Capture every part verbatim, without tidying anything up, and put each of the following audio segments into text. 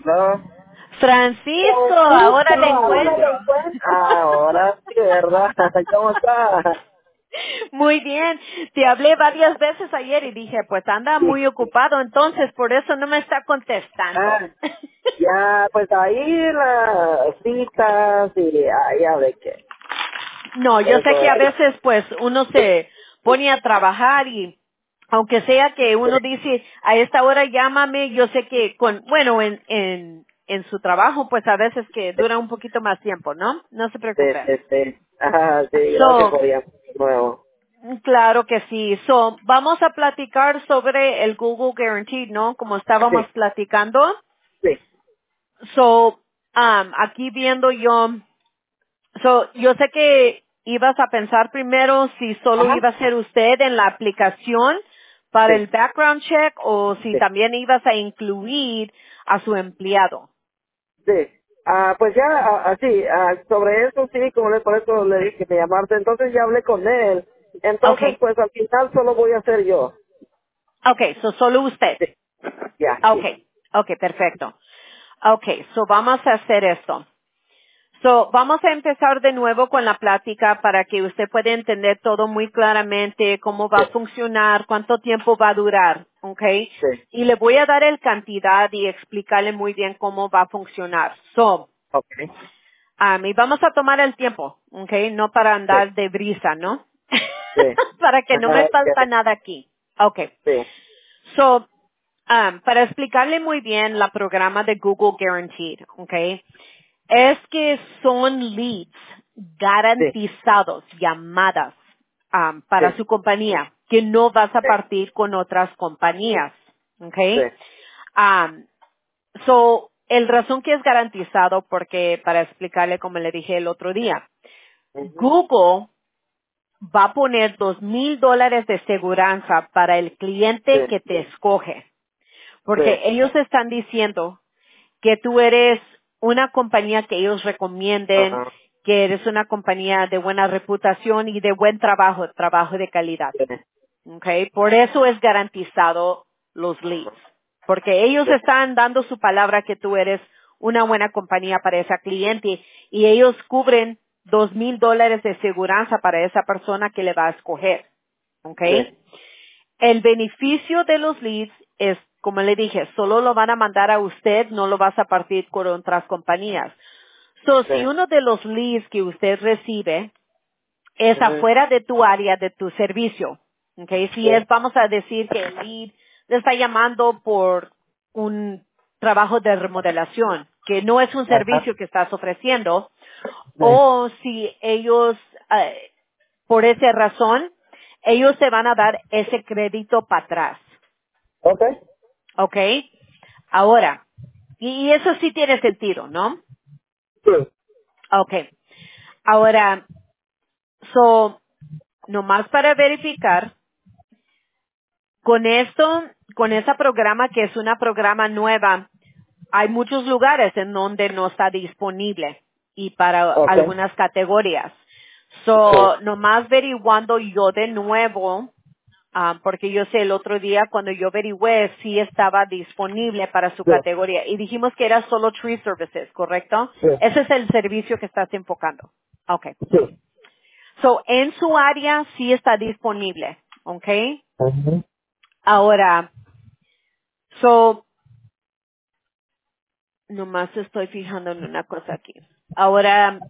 No. Francisco, ahora Francisco, le ahora encuentro. lo encuentro. Ahora sí, ¿verdad? ¿Cómo está? Muy bien. Te hablé varias veces ayer y dije, pues anda Sí. muy ocupado, entonces por eso no me está contestando. Ah, ya, pues ahí las citas y ah, ya de qué. No, yo sé Eso que a es. veces pues uno se pone a trabajar y aunque sea que uno dice a esta hora llámame, yo sé que con, bueno, en, en, en su trabajo pues a veces que dura un poquito más tiempo, ¿no? No se Sí, preocupe. sí, sí. Ajá, sí, gracias So, por llamar de nuevo. claro que sí. So, vamos a platicar sobre el Google Guaranteed, ¿no? Como Sí, estábamos platicando. sí. So, um, aquí viendo yo, so, yo sé que ibas a pensar primero si solo Ajá. iba a ser usted en la aplicación para Sí, el background check o si sí, también ibas a incluir a su empleado. sí. Ah, pues ya, ah, ah, sí, ah, sobre eso sí, como le, por eso le dije que me llamarte. Entonces ya hablé con él. Entonces, Okay. pues al final solo voy a hacer yo. Okay, so solo usted. Sí, ya, sí. Okay. Okay, perfecto. Okay, so vamos a hacer esto. So, vamos a empezar de nuevo con la plática para que usted pueda entender todo muy claramente, cómo va Sí, a funcionar, cuánto tiempo va a durar, ¿ok? sí. Y le voy a dar el cantidad y explicarle muy bien cómo va a funcionar. So, Ok. um, y vamos a tomar el tiempo, ¿ok? No para Sí, andar de brisa, ¿no? sí. Para que no Ajá, me ok. falta nada aquí. Ok. Sí, So, um, para explicarle muy bien la programa de Google Guaranteed, ¿ok? Es que son leads sí, garantizados, llamadas am, sí, para su compañía, que no vas a sí, partir con otras compañías. ¿Ok? sí. Am, so, el razón que es garantizado, porque para explicarle como le dije el otro día, Ujú, Google va a poner dos mil dólares de seguranza para el sí, cliente que te escoge, sí. porque ellos están diciendo que tú eres una compañía que ellos recomienden, Ajá. que eres una compañía de buena reputación y de buen trabajo, trabajo de calidad. Sí, Okay. Por eso es garantizado los leads. Porque ellos sí, están dando su palabra que tú eres una buena compañía para esa cliente y ellos cubren dos mil dólares de seguridad para esa persona que le va a escoger. sí, Okay. El beneficio de los leads es, como le dije, solo lo van a mandar a usted, no lo vas a partir con otras compañías. So, sí. si uno de los leads que usted recibe es Ujú, afuera de tu área, de tu servicio, okay, si sí, es, vamos a decir que el lead le está llamando por un trabajo de remodelación, que no es un ajá. servicio que estás ofreciendo, Sí. o si ellos, eh, por esa razón, ellos te van a dar ese crédito para atrás. Ok. ¿Ok? Ahora, y y eso sí tiene sentido, ¿no? Sí. Ok. Ahora, so, nomás para verificar, con esto, con ese programa que es una programa nueva, hay muchos lugares en donde no está disponible y para Ok. algunas categorías. Sí. So, nomás averiguando yo de nuevo, ah, porque yo sé el otro día cuando yo averigüé sí estaba disponible para su Sí. categoría y dijimos que era solo Tree Services, ¿correcto? Sí. Ese es el servicio que estás enfocando. Okay. Sí. So, en su área sí está disponible. Okay. Ujú. Ahora, so, nomás estoy fijando en una cosa aquí. Ahora,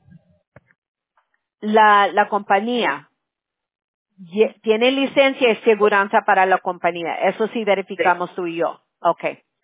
la, la compañía ye- tiene licencia y seguridad para la compañía. Eso sí Sí. verificamos tú y yo. Okay. Sí.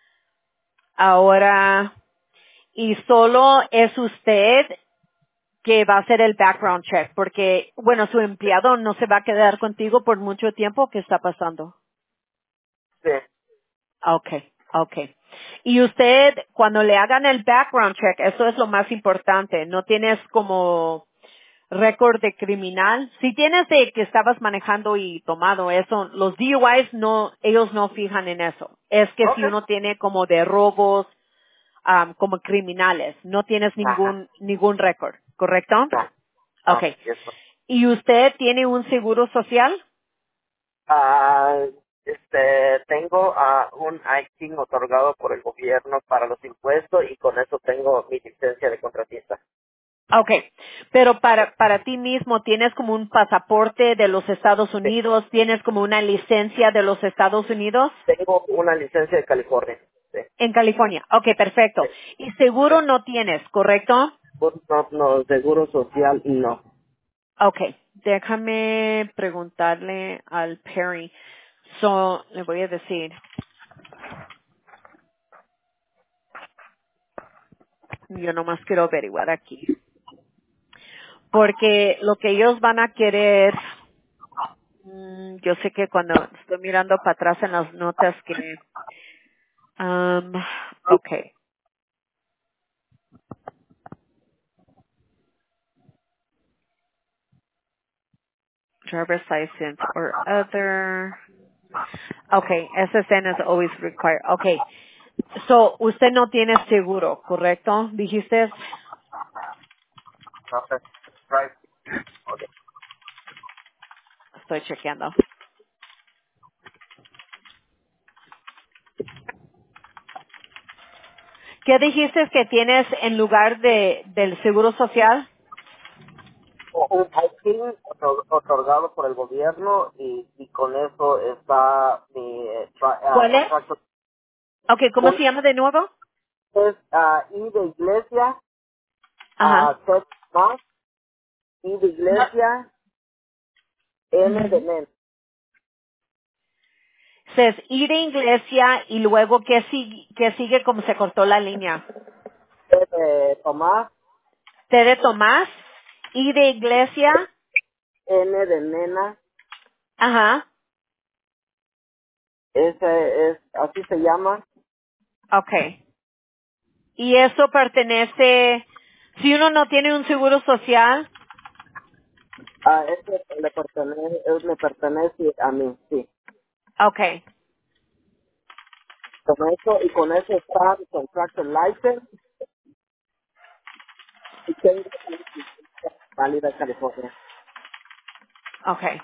Ahora, y solo es usted que va a hacer el background check, porque, bueno, su empleado no se va a quedar contigo por mucho tiempo. ¿Qué está pasando? Sí. Okay, okay. Y usted, cuando le hagan el background check, eso es lo más importante. No tienes como récord de criminal. Si tienes de que estabas manejando y tomado eso, los D U Is no, ellos no fijan en eso. Es que Ok. si uno tiene como de robos, am, como criminales, no tienes Ajá. ningún, ningún récord, ¿correcto? No. No. Okay. Eso. ¿Y usted tiene un seguro social? Ah, Este, tengo a un I T I N otorgado por el gobierno para los impuestos y con eso tengo mi licencia de contratista. Okay, pero para, para ti mismo tienes como un pasaporte de los Estados Sí, Unidos, tienes como una licencia de los Estados Unidos tengo una licencia de California. Sí, en California. Okay, sí, perfecto. Y sí. seguro no tienes, ¿correcto? Pues no, no, seguro social no. Okay, déjame preguntarle al Perry. So, le voy a decir, yo nomás quiero averiguar aquí. Porque lo que ellos van a querer, mm, yo sé que cuando estoy mirando para atrás en las notas que, um, okay, driver's license or other. Okay, S S N is always required. Okay, so usted no tiene seguro, ¿correcto? Dijiste, No sé. Right. Ok. estoy chequeando. ¿Qué dijiste que tienes en lugar de del seguro social? Un I T I N otor- otorgado por el gobierno y, y con eso está mi eh, tra- ah, ¿Cuál es? contrato. Okay, ¿cómo Un se llama de nuevo? es ah, I de iglesia, Ajá. a T más, I de No. iglesia, N de Ujú. nen, Es ir de iglesia y luego ¿qué sigue, qué sigue como se cortó la línea? T de Tomás, T de Tomás, I de iglesia, N de nena, ajá, ese es, así se llama. okay. Y eso pertenece, si uno no tiene un seguro social, Ah, ese le pertenece, es- me pertenece a mí, sí. okay, Con eso, y con eso está mi contractor license y tengo válida en California. okay,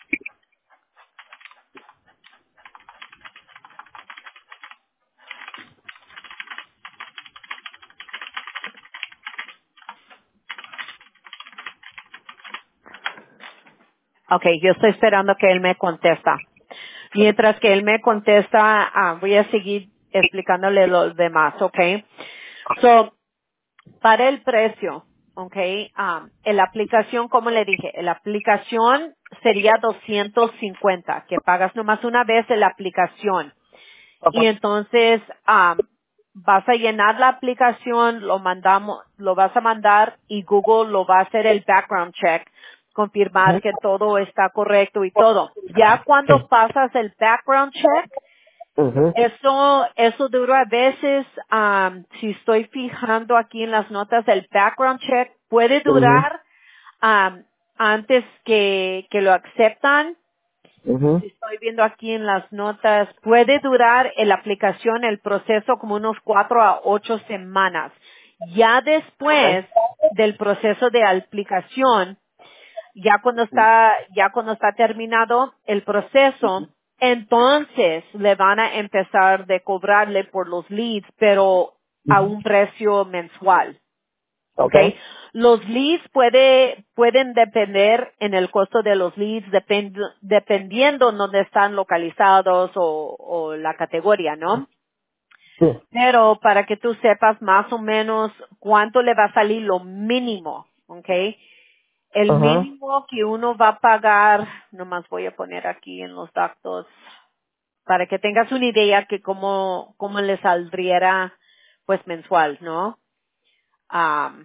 okay, yo estoy esperando que él me contesta. Mientras que él me contesta, ah, voy a seguir explicándole los demás, okay. So, para el precio, okay, um, en la aplicación, como le dije, en la aplicación sería doscientos cincuenta, que pagas nomás una vez en la aplicación. Y Ajá. entonces, um, vas a llenar la aplicación, lo mandamos, lo vas a mandar y Google lo va a hacer el background check, confirmar que todo está correcto y todo. Ya cuando pasas el background check, Ujú, eso, eso dura a veces, am, si estoy fijando aquí en las notas del background check, puede ujú, durar am, antes que, que lo aceptan. ujú, Si estoy viendo aquí en las notas, puede durar en la aplicación el proceso como unos cuatro a ocho semanas. Ya después del proceso de aplicación, ya cuando está, ya cuando está terminado el proceso, entonces le van a empezar de cobrarle por los leads, pero a ujú. un precio mensual. ¿Ok? Okay. Los leads puede, pueden depender en el costo de los leads depend- dependiendo dónde están localizados o, o la categoría, ¿no? Sí. Pero para que tú sepas más o menos cuánto le va a salir lo mínimo, ¿ok? El Ajá. mínimo que uno va a pagar, nomás voy a poner aquí en los datos, para que tengas una idea que cómo, cómo le saldría, pues mensual, ¿no? Am,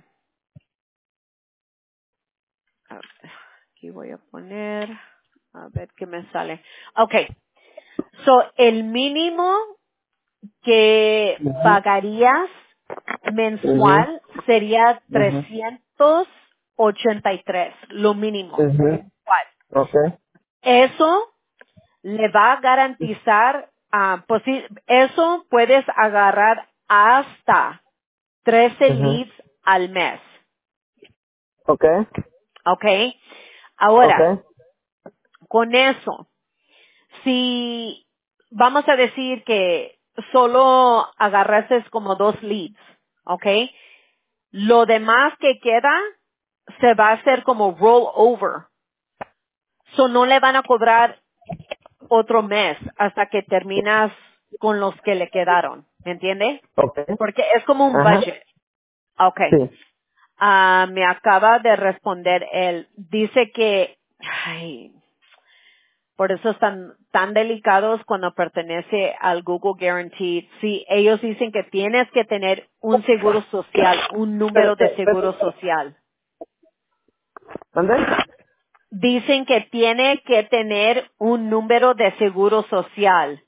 a ver, aquí voy a poner, a ver qué me sale. Okay, so el mínimo que Ujú, pagarías ujú, mensual sería ujú, trescientos ochenta y tres, lo mínimo ujú. mensual. Okay. Eso le va a garantizar, ah, pues sí, eso puedes agarrar hasta trece Ujú. leads al mes, Okay. ¿ok? Ahora, Okay. con eso, si vamos a decir que solo agarraste como dos leads, ¿ok? Lo demás que queda se va a hacer como roll over. So no le van a cobrar otro mes hasta que terminas con los que le quedaron. ¿Me entiende? Ok. Porque es como un Ajá. budget. Okay. Sí. Ah, me acaba de responder él. Dice que, ay, por eso están tan delicados cuando pertenece al Google Guaranteed. Sí, ellos dicen que tienes que tener un seguro social, un Pero, número de pero, pero, seguro social. ¿Dónde? Dicen que tiene que tener un número de seguro social.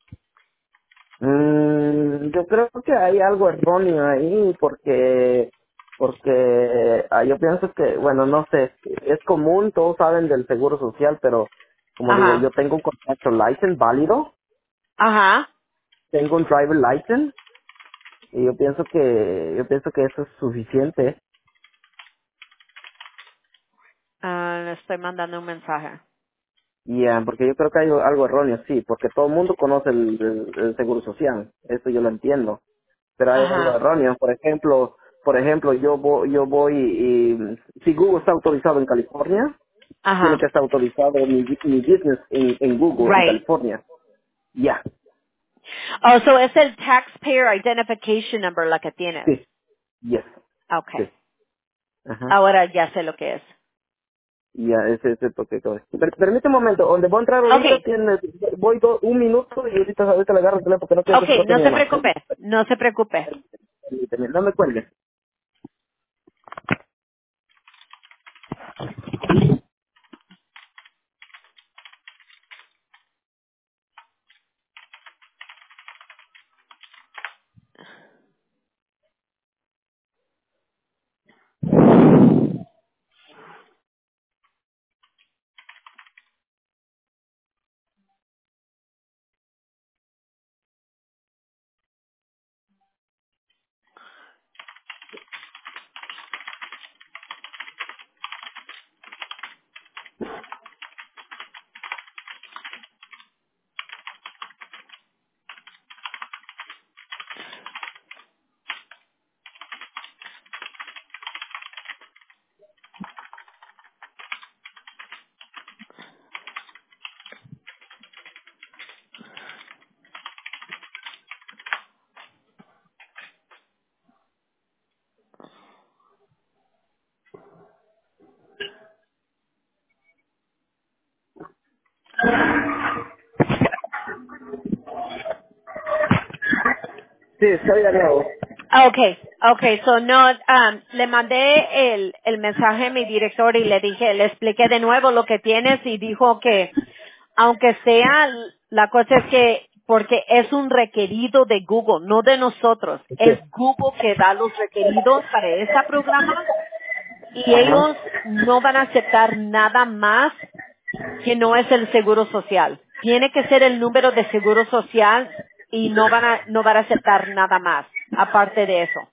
Mm, yo creo que hay algo erróneo ahí porque porque ah, yo pienso que, bueno, no sé, es común, todos saben del seguro social, pero como digo, Ajá, yo tengo un contractor license válido, ajá. tengo un driver license y yo pienso que yo pienso que eso es suficiente. Ah, le estoy mandando un mensaje. Y ah, porque yo creo que hay algo erróneo, sí, porque todo el mundo conoce el, el- el seguro social, eso yo lo entiendo, pero hay algo Ajá, erróneo. Por ejemplo, por ejemplo, yo voy, yo voy y, y si Google está autorizado en California, tiene ajá. que estar autorizado mi, mi business en, en Google en Right. California. Ya, Oh, so es el taxpayer identification number la que tienes. sí, yes, sí, Okay. ajá. Ahora ya sé lo que es. Ya, ese es el porque per, permíteme un momento, donde voy a entrar ahorita Okay. tiene, voy do- un minuto y ahorita, ahorita le agarro el teléfono porque no quiero que se Okay, corte no mi se llamada. preocupe. No se preocupe. Permíteme, no me cuelgues. Sí, estoy de nuevo. Okay, okay, so no, um, le mandé el, el mensaje a mi director y le dije, le expliqué de nuevo lo que tienes y dijo que aunque sea, la cosa es que, porque es un requerido de Google, no de nosotros, Sí. es Google que da los requeridos para ese programa y Ajá. ellos no van a aceptar nada más que no es el seguro social. Tiene que ser el número de seguro social y no van a, no van a aceptar nada más, aparte de eso.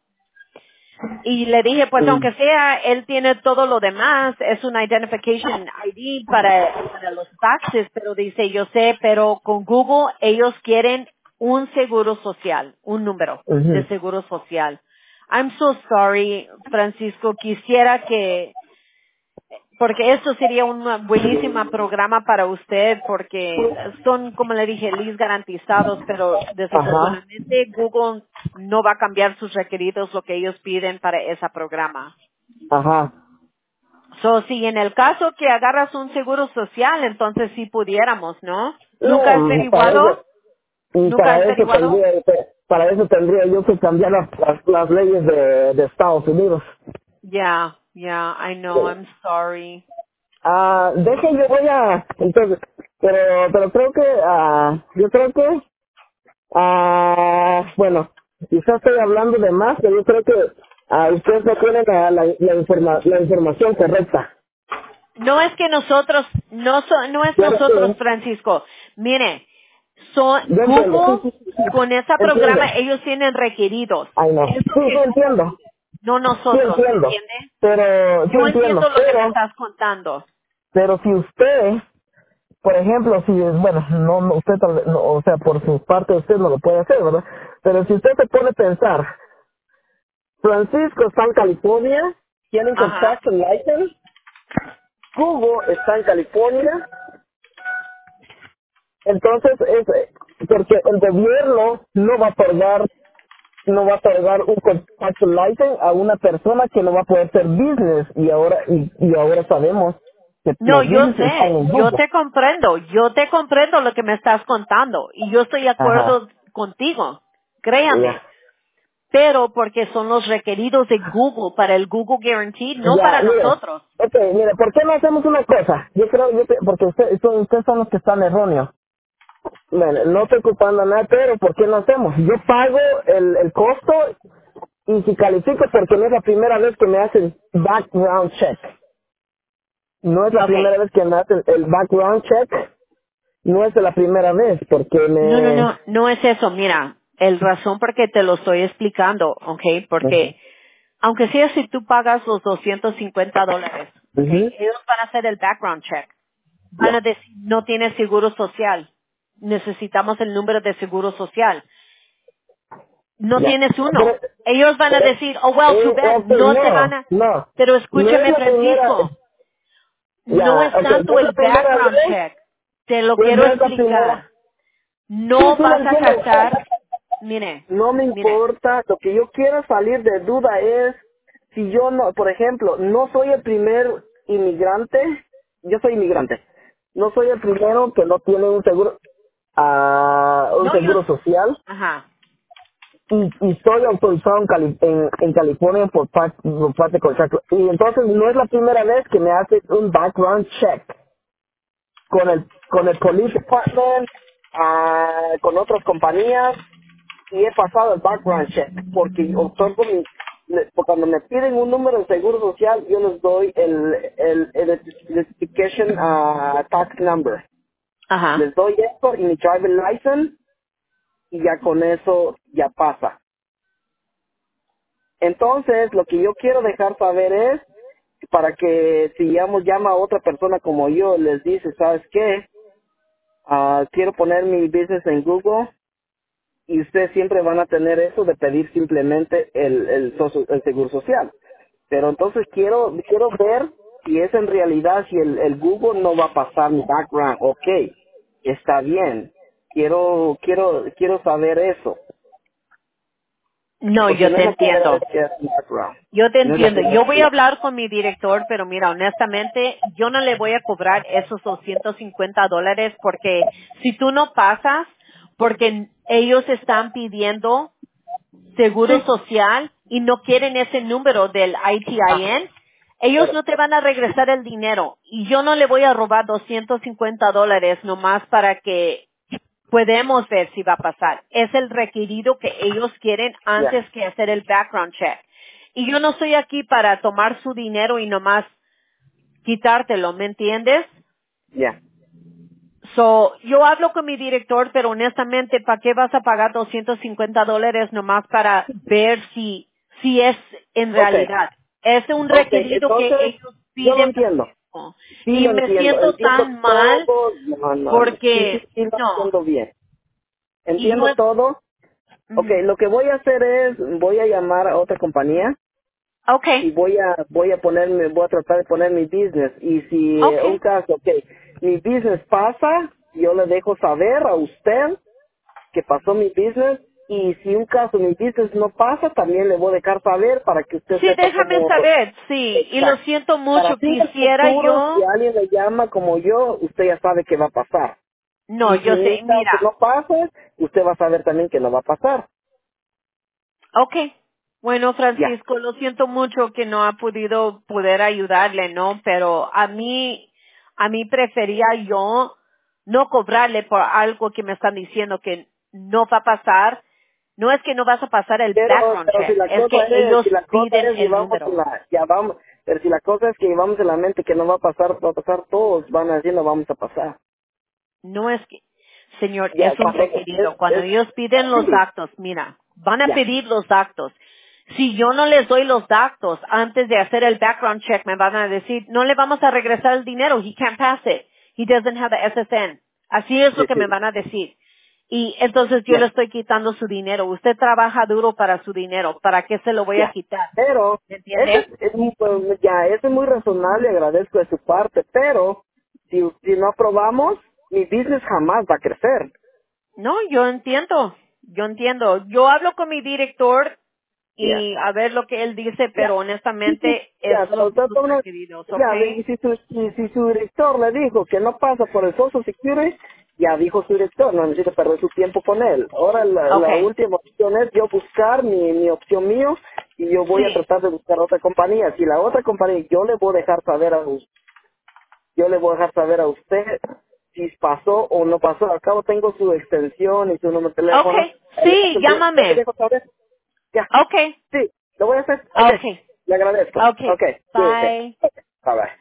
Y le dije, pues Mm. aunque sea, él tiene todo lo demás, es un identification I D para, para los taxes, pero dice, yo sé, pero con Google ellos quieren un seguro social, un número de Ujú. seguro social. I'm so sorry, Francisco, quisiera que porque eso sería un buenísimo programa para usted porque son, como le dije, leads garantizados, pero Ajá. desafortunadamente Google no va a cambiar sus requeridos, lo que ellos piden para ese programa. Ajá. So, si en el caso que agarras un seguro social, entonces sí pudiéramos, ¿no? ¿Nunca has No, para averiguado? eso, y ¿Nunca has para eso averiguado? tendría, para eso tendría yo que cambiar las, las, las leyes de, de Estados Unidos. Yeah, yeah, I know, I'm sorry. Ah, deje, yo voy a, entonces, pero, pero creo que, ah, yo creo que, ah, bueno, quizás estoy hablando de más, pero yo creo que, ah, ustedes no tienen la, la, la, informa- la información correcta. No es que nosotros, no, so- no es Pero nosotros, que, Francisco. Mire, son yo entiendo, sí, Google, sí, sí, sí, con ese entiendo. programa, ellos tienen requeridos. Ay, no. Es Sí, lo sí que Google entiendo. pide, no Sí nosotros, ¿me entiendo. entiende? Pero, sí Yo entiendo. entiendo lo que me Pero, estás contando. pero si usted por ejemplo, si es, bueno, no, no, usted tal vez, no, o sea, por su parte usted no lo puede hacer, ¿verdad? Pero si usted se pone a pensar, Francisco está en California, tienen Ajá. construction license, Google está en California, entonces es, eh, porque el gobierno no va a otorgar, no va a otorgar un construction license a una persona que no va a poder hacer business, y ahora, y, y ahora sabemos que No, los yo business están sé, en yo Google. te comprendo, yo te comprendo lo que me estás contando y yo estoy de Ajá, acuerdo contigo, ya. créame, pero porque son los requeridos de Google para el Google Guarantee, no Ya, para mire, nosotros. ok, mire, ¿por qué no hacemos una cosa? Yo creo, yo, cre- porque usted- son- ustedes son los que están erróneos. Bueno, no estoy ocupando nada, pero ¿por qué no hacemos? Yo pago el, el costo y si califico porque no es la primera vez que me hacen background check. No es la Okay. primera vez que me hacen el background check. No es la primera vez porque No, no, me... no, no es eso, mira, el razón por qué te lo estoy explicando, okay, Ujú, porque aunque sea si tú pagas los doscientos cincuenta dólares, okay, ujú, ellos van a hacer el background check. Van a ya, decir, no tienes seguro social. Necesitamos el número de seguro social. No ya. tienes Pero, uno. Ellos van a pero, decir, oh, well, too eh, bad. ok, No te van no, a, no. pero No es escúchame, la primera... Francisco. No Ya, es ok, no tanto es la el primera background vez, check. Te lo pues quiero no es la primera. explicar. Sí, No sí lo vas a entiendo. casar. Mire, No me mire. importa, lo que yo quiero salir de duda es, si yo no, por ejemplo, no soy el primer inmigrante, yo soy inmigrante, no soy el primero que no tiene un seguro, ah, un No, yo. seguro social, Ajá. y, y estoy autorizado en, Cali- en, en California por, par- por parte de contrato. Y entonces no es la primera vez que me hace un background check con el con el police department, ah, con otras compañías, y he pasado el background check porque otorgo mi, le- cuando me piden un número de seguro social yo les doy el el, el identification ah, tax number, Ajá. les doy esto y mi driver license y ya con eso ya pasa. Entonces lo que yo quiero dejar saber es para que si digamos llama a otra persona como yo, les dice, ¿sabes qué? Ah, quiero poner mi business en Google, y ustedes siempre van a tener eso de pedir simplemente el, el, socio- el seguro social. Pero entonces quiero quiero ver si es en realidad, si el, el Google no va a pasar mi background. Ok, está bien. Quiero quiero quiero saber eso. No, Porque yo no te es la primera entiendo. vez que hace mi background. Yo te No es la entiendo. primera Yo voy a vez. hablar con mi director, pero mira, honestamente, yo no le voy a cobrar esos doscientos cincuenta dólares porque si tú no pasas, porque ellos están pidiendo seguro social y no quieren ese número del I T I Ah, N, ellos pero, no te van a regresar el dinero y yo no le voy a robar doscientos cincuenta dólares nomás para que podemos ver si va a pasar. Es el requerido que ellos quieren ya, antes que hacer el background check. Y yo no estoy aquí para tomar su dinero y nomás quitártelo, ¿me entiendes? ya. So, yo hablo con mi director, pero honestamente, ¿para qué vas a pagar doscientos cincuenta dólares nomás para ver si, si es en Ok, realidad? Es un ok. requerido que Entonces, ellos yo lo piden, entiendo. Francisco. Sí Y lo me entiendo. siento Entiendo tan mal todo. No, no, no. Sí, sí, porque, sí lo no, entiendo bien. y yo, Entiendo todo. Ok, ujú. lo que voy a hacer es, voy a llamar a otra compañía y Okay, voy a, voy a ponerme, voy a tratar de poner mi business. Y si eh, un okay. caso, ok, mi business pasa, yo le dejo saber a usted que pasó mi business. Y si un caso mi business no pasa, también le voy a dejar saber para que usted Sí, sepa déjame cómo, saber, sí, y lo exacto. siento Para mucho, así en el quisiera futuro, si yo, alguien le llama como yo, usted ya sabe que va a pasar. no, Y si yo en mi sé, caso mira, no pasa, usted va a saber también que no va a pasar. okay. Bueno, Ya. Francisco, lo siento mucho que no ha podido poder ayudarle, ¿no? Pero a mí, a mí prefería yo no cobrarle por algo que me están diciendo que no va a pasar. No es que no vas a pasar el Pero, background pero si check, la es que cosa es, ellos si la cosa piden es, el llevamos en número. la, ya vamos, pero si la cosa es que llevamos en la mente que no va a pasar, va a pasar, todos van a decir no vamos a pasar. No es que, señor, Ya, es un cuando es, requerido. Cuando es, ellos piden los sí, datos, mira, van a ya. pedir los datos. Si yo no les doy los datos antes de hacer el background check, me van a decir, no le vamos a regresar el dinero. He can't pass it. he doesn't have the S S N. Así es Sí, lo que me sí. van a decir. Y entonces yo le Ya, estoy quitando su dinero. Usted trabaja duro para su dinero. ¿Para qué se lo voy a ya. quitar? Pero, ¿Me ese es, entiende? es muy- pues, ya, eso es muy razonable, agradezco de su parte, pero si, si no aprobamos, mi business jamás va a crecer. No, yo entiendo. Yo entiendo. Yo hablo con mi director Ya. y a ver lo que él dice, pero Ya, sí, sí, honestamente ya, esos pero son de sus todas maneras, requeridos, ¿ok? ya, y si su, si, si su director le dijo que no pasa por el Social Security, ya dijo su director, no necesita perder su tiempo con él. Ahora la, Ok. la última opción es yo buscar mi, mi opción mío y yo voy a Sí. tratar de buscar otra compañía. Si la otra compañía, yo le voy a dejar saber a us- yo le voy a dejar saber a usted si pasó o no pasó. Al cabo tengo su extensión y su número de Ok. teléfono. Ahí le, Sí, yo le llámame. dejo saber. Ya. Ok. Sí, lo voy a hacer. Ok. Ok. Le agradezco. Ok. Ok. Cuídese. Bye. Ok. Bye bye.